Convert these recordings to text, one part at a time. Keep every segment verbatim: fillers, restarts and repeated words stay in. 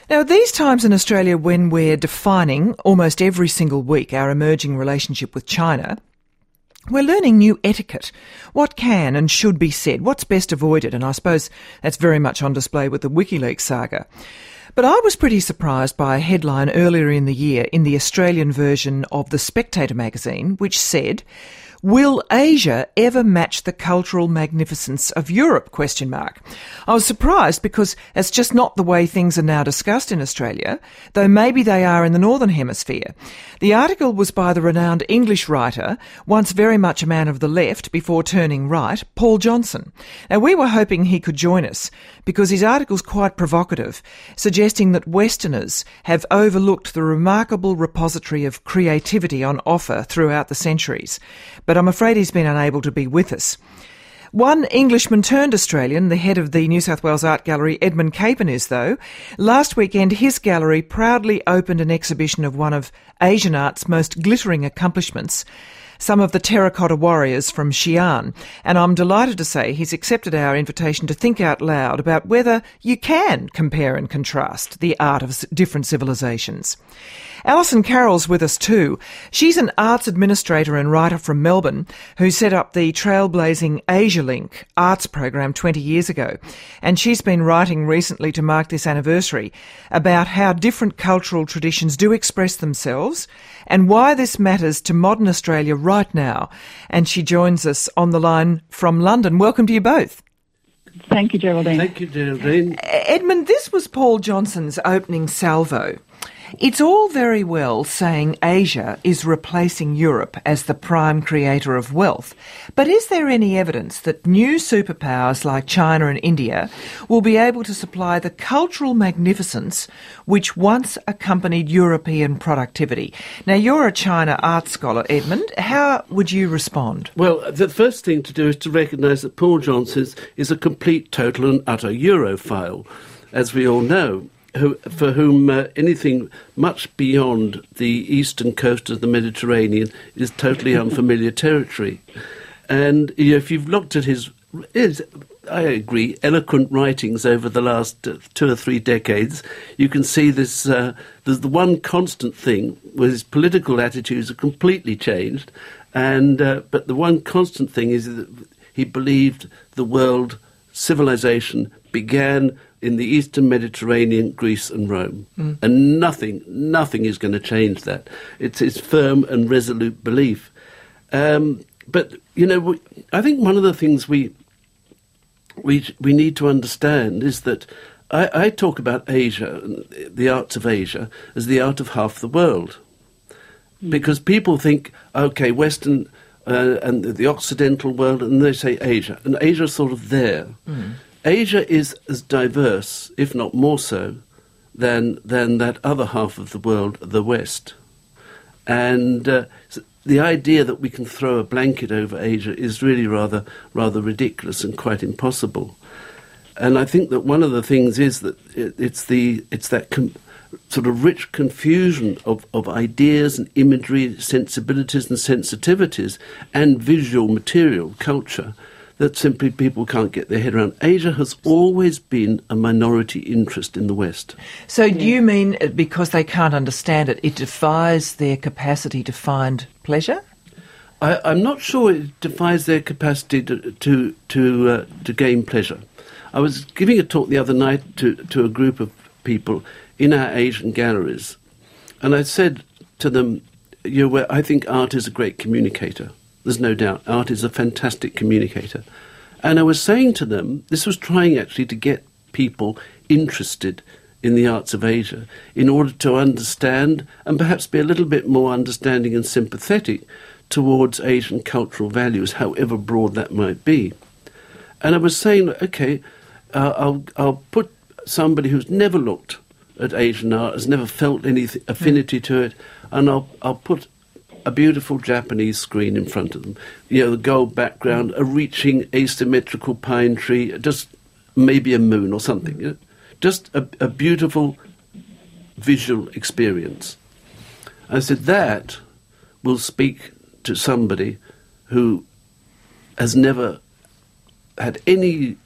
Now, at these times in Australia when we're defining almost every single week our emerging relationship with China, we're learning new etiquette. What can and should be said? What's best avoided? And I suppose that's very much on display with the WikiLeaks saga. But I was pretty surprised by a headline earlier in the year in the Australian version of The Spectator magazine, which said, "Will Asia ever match the cultural magnificence of Europe?" Question mark. I was surprised because it's just not the way things are now discussed in Australia, though maybe they are in the Northern Hemisphere. The article was by the renowned English writer, once very much a man of the left before turning right, Paul Johnson. Now, we were hoping he could join us because his article's quite provocative, suggesting that Westerners have overlooked the remarkable repository of creativity on offer throughout the centuries. But I'm afraid he's been unable to be with us. One Englishman turned Australian, the head of the New South Wales Art Gallery, Edmund Capen, is, though. Last weekend, his gallery proudly opened an exhibition of one of Asian art's most glittering accomplishments, some of the terracotta warriors from Xi'an. And I'm delighted to say he's accepted our invitation to think out loud about whether you can compare and contrast the art of different civilizations. Alison Carroll's with us too. She's an arts administrator and writer from Melbourne who set up the trailblazing AsiaLink arts program twenty years ago. And she's been writing recently to mark this anniversary about how different cultural traditions do express themselves and why this matters to modern Australia right now. And she joins us on the line from London. Welcome to you both. Thank you, Geraldine. Thank you, Geraldine. Edmund, this was Paul Johnson's opening salvo. It's all very well saying Asia is replacing Europe as the prime creator of wealth, but is there any evidence that new superpowers like China and India will be able to supply the cultural magnificence which once accompanied European productivity? Now, you're a China art scholar, Edmund. How would you respond? Well, the first thing to do is to recognise that Paul Johnson is a complete, total and utter Europhile, as we all know. Who, for whom uh, anything much beyond the eastern coast of the Mediterranean is totally unfamiliar territory. And you know, if you've looked at his, his, I agree, eloquent writings over the last uh, two or three decades, you can see this, uh, there's the one constant thing, where his political attitudes are completely changed, and uh, but the one constant thing is that he believed the world civilization began in the Eastern Mediterranean, Greece and Rome. Mm. And nothing, nothing is going to change that. It's his firm and resolute belief. Um, but, you know, we, I think one of the things we we we need to understand is that I, I talk about Asia, the arts of Asia, as the art of half the world. Mm. Because people think, OK, Western uh, and the Occidental world, and they say Asia. And Asia's sort of there. Mm. Asia is as diverse, if not more so, than than that other half of the world, the West. And uh, the idea that we can throw a blanket over Asia is really rather rather ridiculous and quite impossible. And I think that one of the things is that it, it's the it's that com- sort of rich confusion of, of ideas and imagery, sensibilities and sensitivities, and visual material, culture, that simply people can't get their head around. Asia has always been a minority interest in the West. So do you mean because they can't understand it, it defies their capacity to find pleasure? I, I'm not sure it defies their capacity to to to, uh, to gain pleasure. I was giving a talk the other night to, to a group of people in our Asian galleries, and I said to them, you know, I think art is a great communicator. There's no doubt. Art is a fantastic communicator. And I was saying to them, this was trying actually to get people interested in the arts of Asia in order to understand and perhaps be a little bit more understanding and sympathetic towards Asian cultural values, however broad that might be. And I was saying, OK, uh, I'll, I'll put somebody who's never looked at Asian art, has never felt any affinity to it, and I'll, I'll put a beautiful Japanese screen in front of them. You know, the gold background, a reaching asymmetrical pine tree, just maybe a moon or something. You know? Just a, a beautiful visual experience. I said, that will speak to somebody who has never had any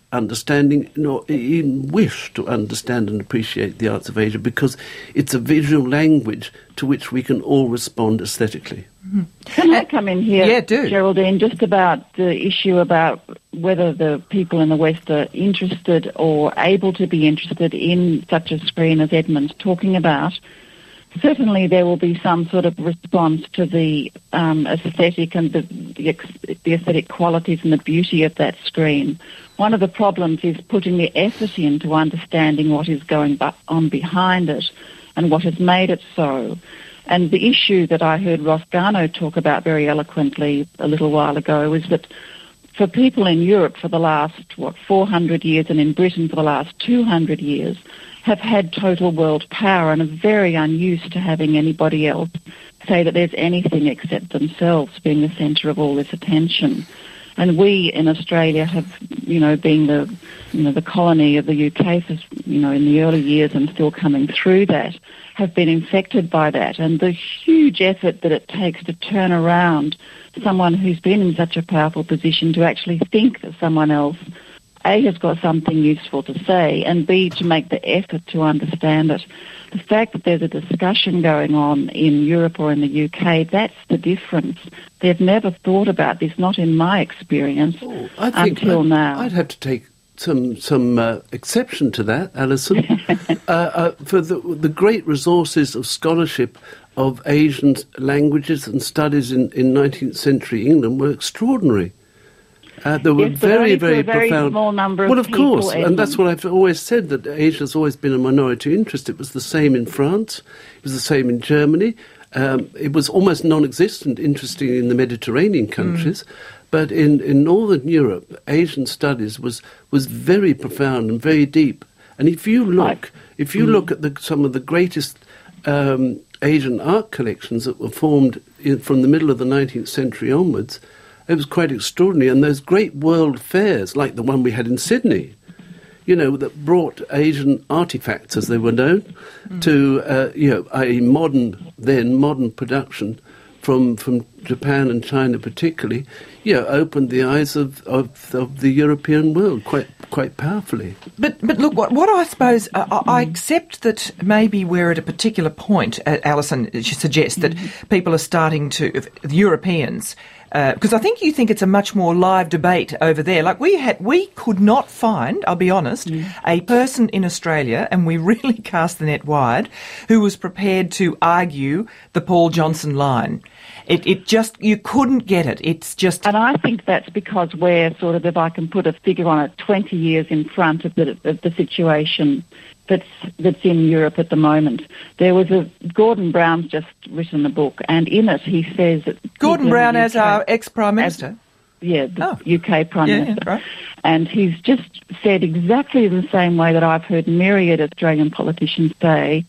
understanding nor even wish to understand and appreciate the arts of Asia, because it's a visual language to which we can all respond aesthetically. Mm-hmm. Can I come in here, yeah, do. Geraldine, just about the issue about whether the people in the West are interested or able to be interested in such a screen as Edmund's talking about? Certainly there will be some sort of response to the um, aesthetic and the, the, the aesthetic qualities and the beauty of that screen. One of the problems is putting the effort into understanding what is going on behind it and what has made it so. And the issue that I heard Ross Garnaut talk about very eloquently a little while ago is that for people in Europe for the last, what, four hundred years, and in Britain for the last two hundred years, have had total world power and are very unused to having anybody else say that there's anything except themselves being the centre of all this attention. And we in Australia have, you know, been the, you know, the colony of the U K for, you know, in the early years and still coming through that, have been infected by that. And the huge effort that it takes to turn around someone who's been in such a powerful position to actually think that someone else, A, has got something useful to say, and B, to make the effort to understand it. The fact that there's a discussion going on in Europe or in the U K, that's the difference. They've never thought about this, not in my experience, oh, I think until I'd, now. I'd have to take some some uh, exception to that, Alison. uh, uh, for the, the great resources of scholarship of Asian languages and studies in, in nineteenth century England were extraordinary. Uh, there were yes, but very, only very for a very profound. small number of well, of people, course, Edmund. and that's what I've always said, that Asia's always been a minority interest. It was the same in France. It was the same in Germany. Um, it was almost non-existent, interesting, in the Mediterranean countries. Mm. But in, in Northern Europe, Asian studies was, was very profound and very deep. And if you look, if you mm. look at the, some of the greatest um, Asian art collections that were formed in, from the middle of the nineteenth century onwards, it was quite extraordinary. And those great world fairs, like the one we had in Sydney, you know, that brought Asian artifacts, as they were known, mm. to, uh, you know, a modern, then modern production from from Japan and China particularly, you know, opened the eyes of, of, of the European world quite quite powerfully. But but look, what, what I suppose, uh, I accept that maybe we're at a particular point, uh, Alison suggests, that people are starting to, the Europeans, because uh, I think you think it's a much more live debate over there. Like we had, we could not find, I'll be honest, mm. a person in Australia, and we really cast the net wide, who was prepared to argue the Paul Johnson line. It, it just, you couldn't get it. It's just... And I think that's because we're sort of, if I can put a figure on it, twenty years in front of the, of the situation that's that's in Europe at the moment. There was a... Gordon Brown's just written a book, and in it he says that... Gordon Brown as our ex-Prime Minister? As, yeah, the oh. U K Prime yeah, Minister. Yeah, right. And he's just said exactly in the same way that I've heard myriad Australian politicians say,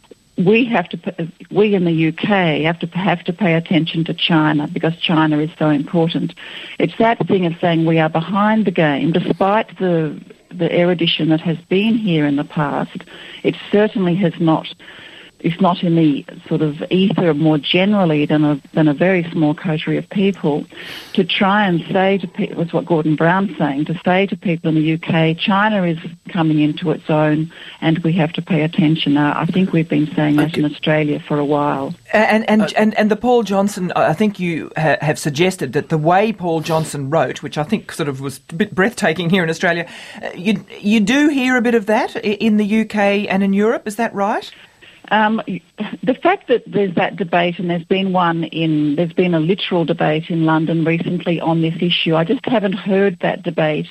we have to, we in the U K have to have to pay attention to China because China is so important. It's that thing of saying we are behind the game, despite the the erudition that has been here in the past. It certainly has not. It's not in the sort of ether more generally than a than a very small coterie of people, to try and say to people, was what Gordon Brown's saying, to say to people in the U K, China is coming into its own and we have to pay attention. Now, I think we've been saying that okay. in Australia for a while. And and, uh, and, and the Paul Johnson, I think you ha- have suggested that the way Paul Johnson wrote, which I think sort of was a bit breathtaking here in Australia, you you do hear a bit of that in the U K and in Europe, is that right? Um, the fact that there's that debate, and there's been one in, there's been a literal debate in London recently on this issue. I just haven't heard that debate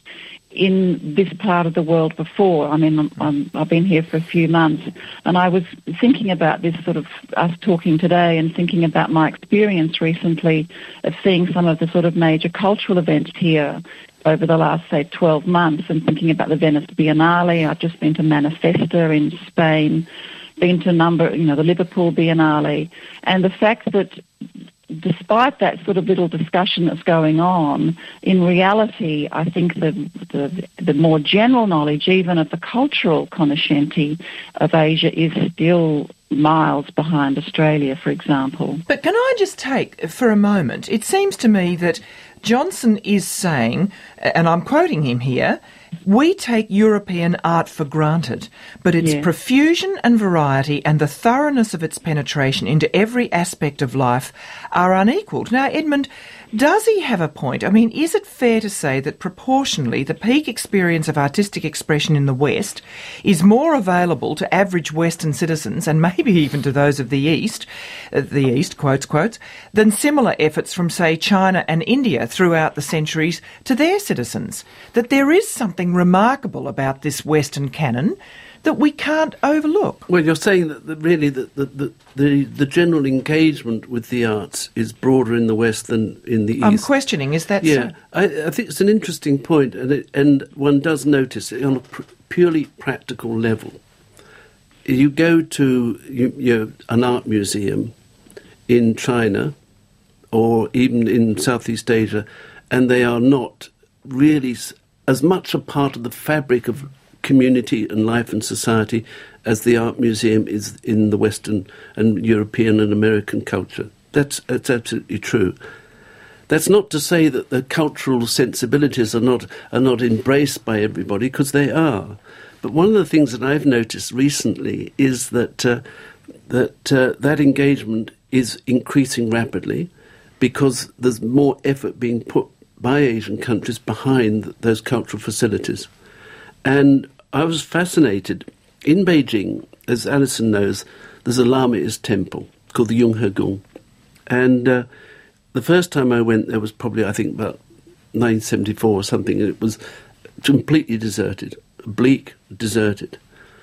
in this part of the world before. I mean, I'm, I'm, I've been here for a few months, and I was thinking about this sort of, us talking today and thinking about my experience recently of seeing some of the sort of major cultural events here over the last, say, twelve months, and thinking about the Venice Biennale. I've just been to Manifesta in Spain, been to a number, you know, the Liverpool Biennale, and the fact that despite that sort of little discussion that's going on, in reality, I think the the, the more general knowledge, even of the cultural cognoscenti of Asia, is still miles behind Australia, for example. But can I just take, for a moment, it seems to me that Johnson is saying, and I'm quoting him here, We take European art for granted, but its Yeah. profusion and variety and the thoroughness of its penetration into every aspect of life are unequalled. Now, Edmund, does he have a point? I mean, is it fair to say that proportionally the peak experience of artistic expression in the West is more available to average Western citizens, and maybe even to those of the East, uh, the East, quotes, quotes, than similar efforts from, say, China and India throughout the centuries to their citizens? That there is something remarkable about this Western canon that we can't overlook. Well, you're saying that the, really the, the, the, the, the general engagement with the arts is broader in the West than in the East. I'm questioning, is that Yeah, so? I, I think it's an interesting point, and, it, and one does notice it on a pr- purely practical level. You go to you, you know, an art museum in China or even in Southeast Asia, and they are not really s- as much a part of the fabric of community and life and society as the art museum is in the Western and European and American culture. That's, that's absolutely true. That's not to say that the cultural sensibilities are not are not embraced by everybody, because they are. But one of the things that I've noticed recently is that uh, that uh, that engagement is increasing rapidly, because there's more effort being put by Asian countries behind those cultural facilities. And I was fascinated. In Beijing, as Alison knows, there's a Lamaist temple called the Yonghe-gung. And uh, the first time I went there was probably, I think, about nineteen seventy-four or something, and it was completely deserted, bleak, deserted.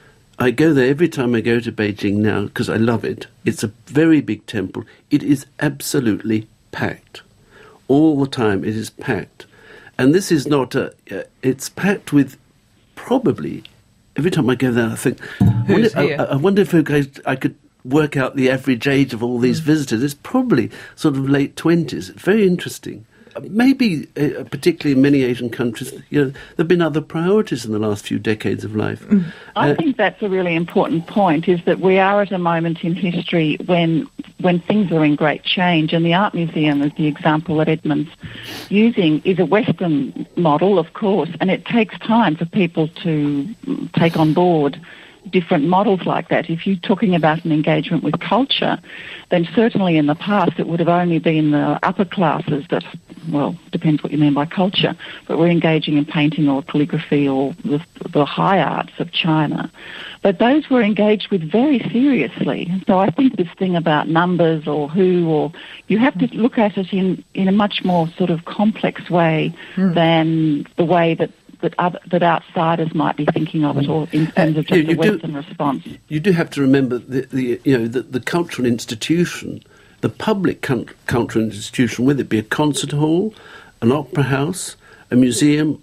I go there every time I go to Beijing now because I love it. It's a very big temple. It is absolutely packed. All the time it is packed. And this is not a... Uh, it's packed with probably... Every time I go there I think... I wonder, I, I wonder if I, I could work out the average age of all these mm. visitors. It's probably sort of late twenties. Very interesting. Maybe, uh, particularly in many Asian countries, you know, there have been other priorities in the last few decades of life. Mm. I uh, think that's a really important point, is that we are at a moment in history when when things are in great change, and the Art Museum, as the example that Edmund's using, is a Western model, of course, and it takes time for people to take on board different models like that. If you're talking about an engagement with culture, then certainly in the past it would have only been the upper classes that, well, depends what you mean by culture, but we're engaging in painting or calligraphy or the, the high arts of China. But those were engaged with very seriously. So I think this thing about numbers or who, or you have to look at it in, in a much more sort of complex way mm. than the way that That, other, that outsiders might be thinking of it, or in terms of just uh, a Western do, response. You do have to remember the, the you know the, the cultural institution, the public cultural institution, whether it be a concert hall, an opera house, a museum,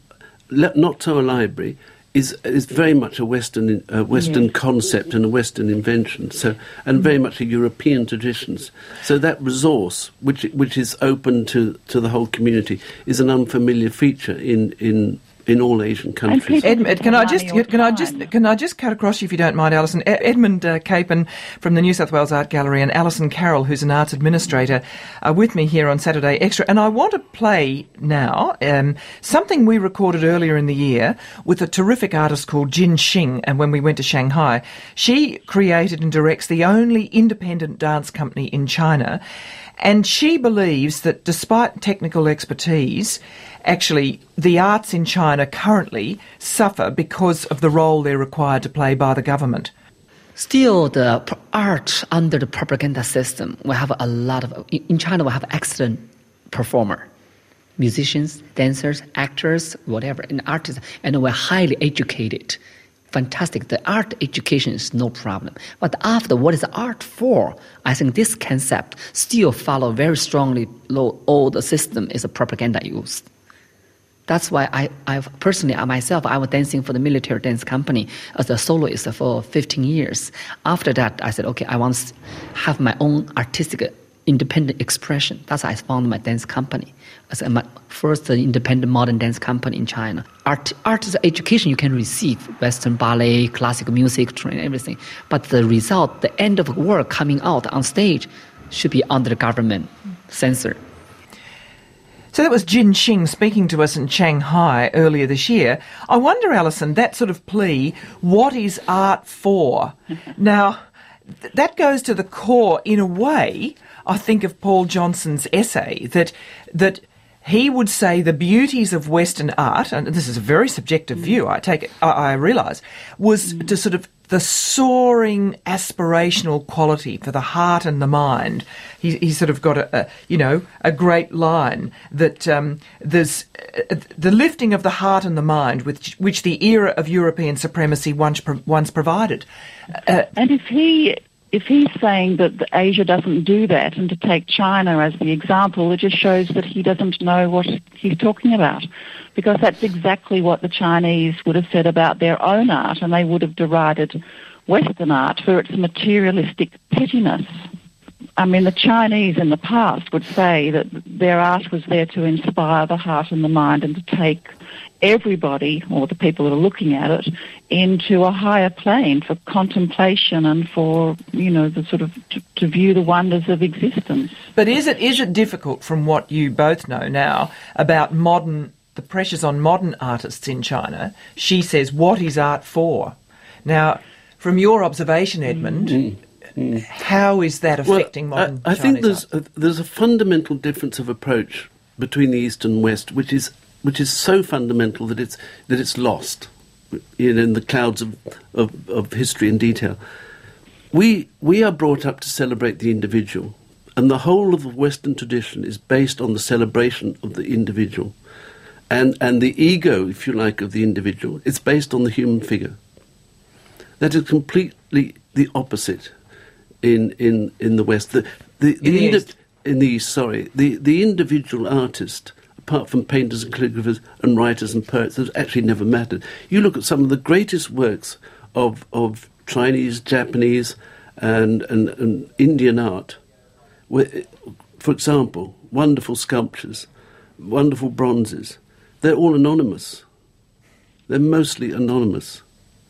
not so a library, is is very much a Western uh, Western yes. concept and a Western invention. So and very much a European traditions. So that resource, which which is open to, to the whole community, is an unfamiliar feature in in. in all Asian countries. Edmund, can I just can I just can I just cut across you if you don't mind, Alison? Edmund uh, Capon from the New South Wales Art Gallery and Alison Carroll, who's an arts administrator, are with me here on Saturday Extra. And I want to play now um, something we recorded earlier in the year with a terrific artist called Jin Xing. And when we went to Shanghai, she created and directs the only independent dance company in China. And she believes that despite technical expertise, actually the arts in China currently suffer because of the role they're required to play by the government. Still, the art under the propaganda system, we have a lot of... In China, we have excellent performer, musicians, dancers, actors, whatever, and artists, and we're highly educated. Fantastic. The art education is no problem. But after, what is art for? I think this concept still follow very strongly all the system is a propaganda used. That's why I, I personally, I myself, I was dancing for the military dance company as a soloist for fifteen years. After that, I said, okay, I want to have my own artistic independent expression. That's why I founded my dance company as my first independent modern dance company in China. Art, art is education you can receive, Western ballet, classical music, training, everything. But the result, the end of work coming out on stage should be under the government censor. So that was Jin Xing speaking to us in Shanghai earlier this year. I wonder, Alison, that sort of plea, what is art for? Now, th- that goes to the core, in a way, I think, of Paul Johnson's essay, that that he would say the beauties of Western art, and this is a very subjective view, I take it, I, I realise, was to sort of the soaring aspirational quality for the heart and the mind. He, he's sort of got a, a, you know, a great line that um, there's uh, the lifting of the heart and the mind, which, which the era of European supremacy once once provided. Uh, and if he if he's saying that Asia doesn't do that, and to take China as the example, it just shows that he doesn't know what he's talking about. Because that's exactly what the Chinese would have said about their own art, and they would have derided Western art for its materialistic pettiness. I mean, the Chinese in the past would say that their art was there to inspire the heart and the mind and to take everybody, or the people that are looking at it, into a higher plane for contemplation and for, you know, the sort of to, to view the wonders of existence. But is it is it difficult, from what you both know now, about modern the pressures on modern artists in China? She says, what is art for? Now, from your observation, Edmund, mm, mm. how is that affecting well, modern I, I Chinese think there's art? a, there's a fundamental difference of approach between the East and West, which is which is so fundamental that it's that it's lost in, in the clouds of, of, of history and detail. We we are brought up to celebrate the individual, and the whole of the Western tradition is based on the celebration of the individual. And and the ego, if you like, of the individual, it's based on the human figure. That is completely the opposite in in, in the West. The, the, in, the indi- East. in the East, sorry. The, the individual artist, apart from painters and calligraphers and writers and poets, has actually never mattered. You look at some of the greatest works of of Chinese, Japanese, and, and, and Indian art, where, for example, wonderful sculptures, wonderful bronzes. They're all anonymous. They're mostly anonymous.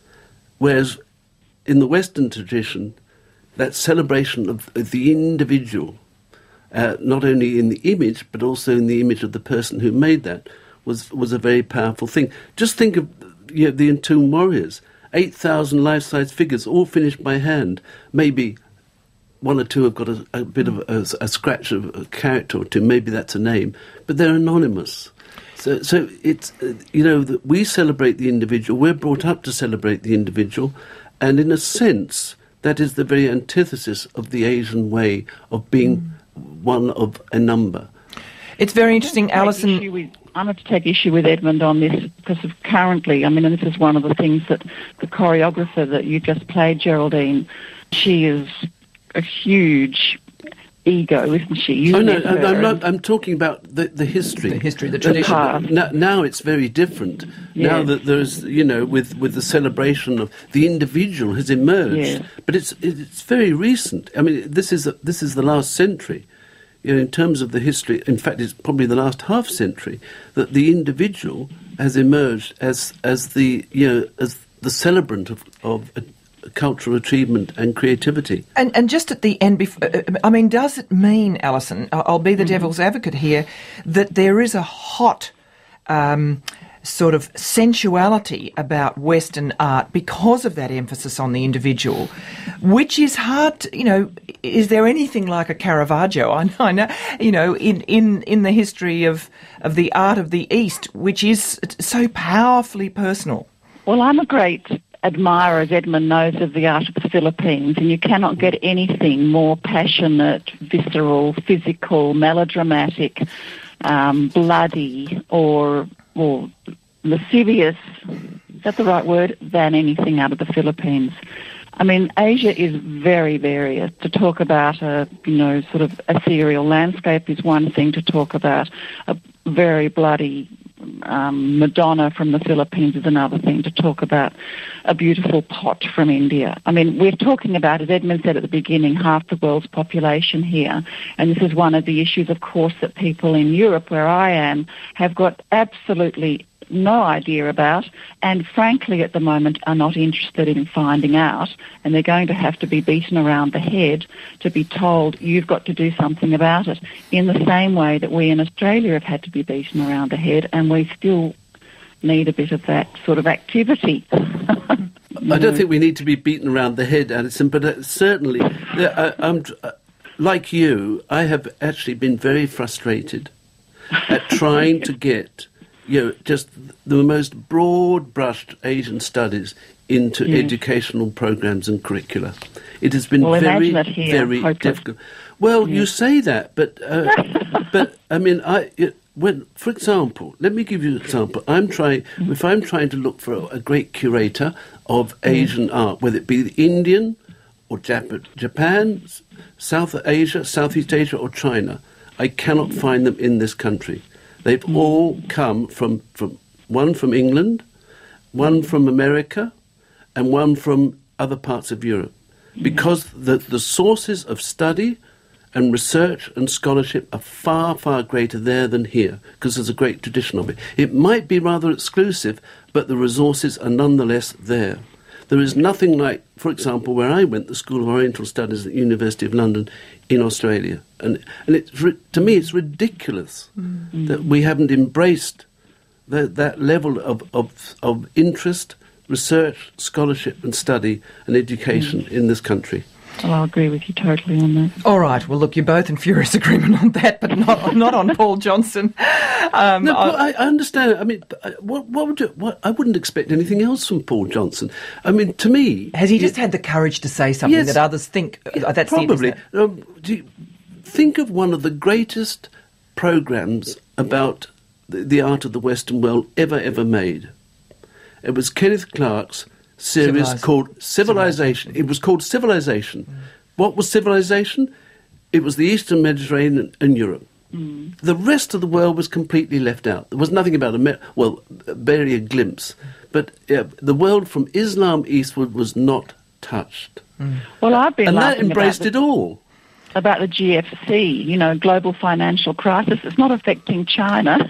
Whereas in the Western tradition, that celebration of, of the individual, uh, not only in the image, but also in the image of the person who made that, was, was a very powerful thing. Just think of, you know, the Entombed Warriors, eight thousand life-size figures, all finished by hand. Maybe one or two have got a, a bit of a, a scratch of a character or two, maybe that's a name, but they're anonymous. So, so it's, uh, you know, that we celebrate the individual, we're brought up to celebrate the individual, and in a sense, that is the very antithesis of the Asian way of being mm. one of a number. It's very interesting, Alison. With, I'm going to take issue with Edmund on this, because of currently, I mean, and this is one of the things that the choreographer that you just played, Geraldine, she is a huge ego, isn't she? You oh no, I'm not. I'm talking about the, the history, the history, the tradition. The now, now it's very different. Yes. Now that there's, you know, with, with the celebration of the individual has emerged, yes. but it's it's very recent. I mean, this is a, this is the last century, you know, in terms of the history. In fact, it's probably the last half century that the individual has emerged as as the you know as the celebrant of of. A, cultural achievement and creativity. And and just at the end, I mean, does it mean, Alison, I'll be the mm-hmm. devil's advocate here, that there is a hot um, sort of sensuality about Western art because of that emphasis on the individual, which is hard to, you know, is there anything like a Caravaggio, I know, I know you know, in, in, in the history of, of the art of the East, which is so powerfully personal? Well, I'm a great admirer, as Edmund knows, of the art of the Philippines, and you cannot get anything more passionate, visceral, physical, melodramatic, um, bloody, or or lascivious, is that the right word, than anything out of the Philippines. I mean, Asia is very various. To talk about a, you know, sort of ethereal landscape is one thing. To talk about a very bloody Um, Madonna from the Philippines is another thing. To talk about a beautiful pot from India. I mean, we're talking about, as Edmund said at the beginning, half the world's population here. And this is one of the issues, of course, that people in Europe, where I am, have got absolutely no idea about, and frankly at the moment are not interested in finding out, and they're going to have to be beaten around the head to be told you've got to do something about it, in the same way that we in Australia have had to be beaten around the head, and we still need a bit of that sort of activity. I don't think we need to be beaten around the head, Alison, but uh, certainly, uh, I'm, uh, like you, I have actually been very frustrated at trying to get, you know, just the most broad-brushed Asian studies into yeah. educational programs and curricula. It has been well, very, it here, very hopeless. difficult. Well, yeah. you say that, but, uh, but I mean, I... It, When, for example, let me give you an example. I'm trying, if I'm trying to look for a, a great curator of Asian mm. art, whether it be the Indian or Jap- Japan, South Asia, Southeast Asia or China, I cannot find them in this country. They've mm. all come from, from, one from England, one from America, and one from other parts of Europe. Mm. Because the, the sources of study and research and scholarship are far, far greater there than here, because there's a great tradition of it. It might be rather exclusive, but the resources are nonetheless there. There is nothing like, for example, where I went, the School of Oriental Studies at the University of London in Australia. And, and it's, to me, it's ridiculous mm-hmm. that we haven't embraced the, that level of, of, of interest, research, scholarship and study and education mm-hmm. in this country. Well, I'll agree with you totally on that. All right. Well, look, you're both in furious agreement on that, but not not on Paul Johnson. Um, no, I, I understand. I mean, what, what would you, what, I wouldn't expect anything else from Paul Johnson. I mean, to me, has he just it, had the courage to say something yes, that others think uh, that's probably? It, isn't it? Um, do you think of one of the greatest programs about the, the art of the Western world ever ever made. It was Kenneth Clark's series Civilization. called Civilization. Civilization. It was called Civilization. Mm. What was civilization? It was the Eastern Mediterranean and Europe. Mm. The rest of the world was completely left out. There was nothing about America. Well, barely a glimpse. But uh, the world from Islam eastward was not touched. Mm. Well, I've been and that laughing embraced about the, it all. About the G F C, you know, global financial crisis. It's not affecting China.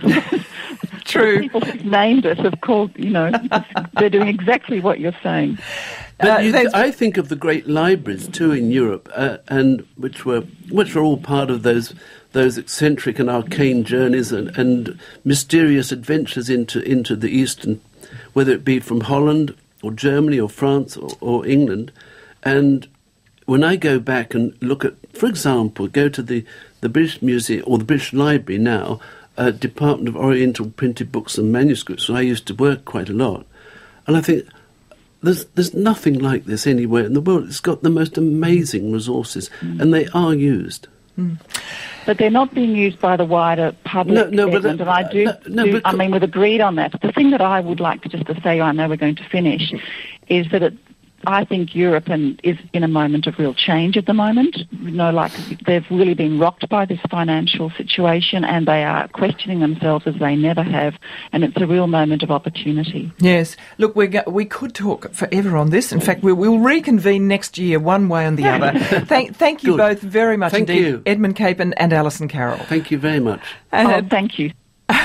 True. The people who've named it have called, you know, they're doing exactly what you're saying. But uh, you, I think of the great libraries too in Europe, uh, and which were which were all part of those those eccentric and arcane journeys and, and mysterious adventures into into the East, and whether it be from Holland or Germany or France or, or England. And when I go back and look at, for example, go to the, the British Museum or the British Library now. Uh, Department of Oriental Printed Books and Manuscripts, where I used to work quite a lot. And I think there's there's nothing like this anywhere in the world. It's got the most amazing resources, mm. and they are used. Mm. But they're not being used by the wider public. No, no, but, uh, and I do, no, no, do but, I mean, we've agreed on that. The thing that I would like to just to say, I know we're going to finish, is that it, I think Europe and is in a moment of real change at the moment. You know, like they've really been rocked by this financial situation, and they are questioning themselves as they never have. And it's a real moment of opportunity. Yes. Look, we go, we could talk forever on this. In fact, we will reconvene next year, one way and the other. Thank, thank you Good. both very much thank indeed, you. Edmund Capon and Alison Carroll. Thank you very much. And, oh, thank you.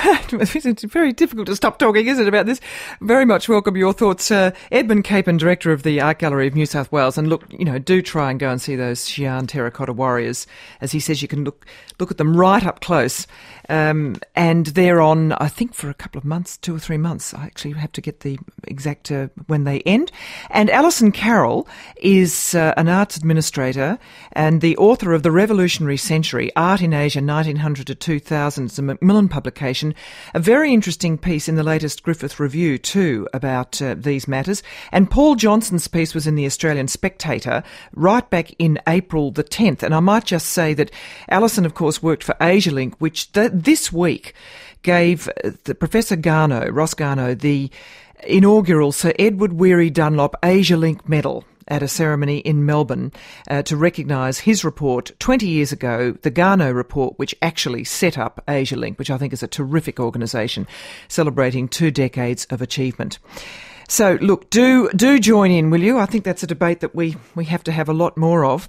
It's very difficult to stop talking, isn't it, about this? Very much welcome your thoughts. Uh, Edmund Capon, Director of the Art Gallery of New South Wales. And look, you know, do try and go and see those Xi'an terracotta warriors. As he says, you can look look at them right up close. Um, and they're on, I think, for a couple of months, two or three months. I actually have to get the exact uh, when they end. And Alison Carroll is uh, an arts administrator and the author of The Revolutionary Century, Art in Asia, nineteen hundred to two thousand. It's a Macmillan publication. A very interesting piece in the latest Griffith Review, too, about uh, these matters. And Paul Johnson's piece was in the Australian Spectator right back in April the tenth. And I might just say that Alison, of course, worked for AsiaLink, which th- this week gave uh, the Professor Garneau, Ross Garneau, the inaugural Sir Edward Weary Dunlop AsiaLink Medal at a ceremony in Melbourne uh, to recognise his report twenty years ago, the Garneau report, which actually set up AsiaLink, which I think is a terrific organisation, celebrating two decades of achievement. So, look, do do join in, will you? I think that's a debate that we, we have to have a lot more of.